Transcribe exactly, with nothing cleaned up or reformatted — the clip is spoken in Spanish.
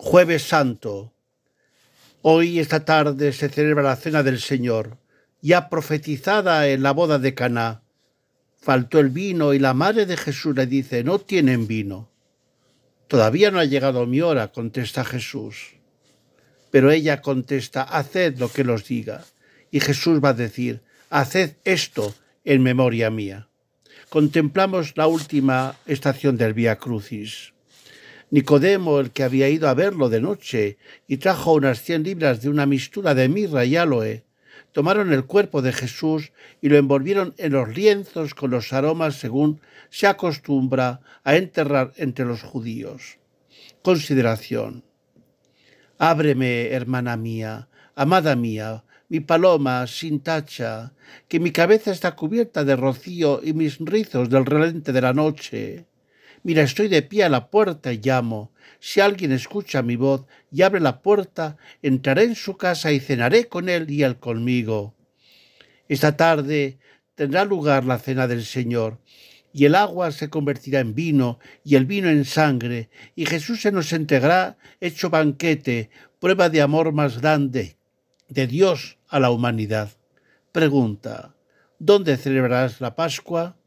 Jueves Santo. Hoy, esta tarde, se celebra la Cena del Señor, ya profetizada en la boda de Caná. Faltó el vino y la madre de Jesús le dice: no tienen vino. Todavía no ha llegado mi hora, contesta Jesús. Pero ella contesta: haced lo que os diga. Y Jesús va a decir: haced esto en memoria mía. Contemplamos la última estación del Vía Crucis. Nicodemo, el que había ido a verlo de noche y trajo unas cien libras de una mistura de mirra y áloe, tomaron el cuerpo de Jesús y lo envolvieron en los lienzos con los aromas según se acostumbra a enterrar entre los judíos. Consideración. Ábreme, hermana mía, amada mía, mi paloma sin tacha, que mi cabeza está cubierta de rocío y mis rizos del relente de la noche. Mira, estoy de pie a la puerta y llamo. Si alguien escucha mi voz y abre la puerta, entraré en su casa y cenaré con él y él conmigo. Esta tarde tendrá lugar la cena del Señor, y el agua se convertirá en vino y el vino en sangre, y Jesús se nos entregará hecho banquete, prueba de amor más grande de Dios a la humanidad. Pregunta: ¿dónde celebrarás la Pascua?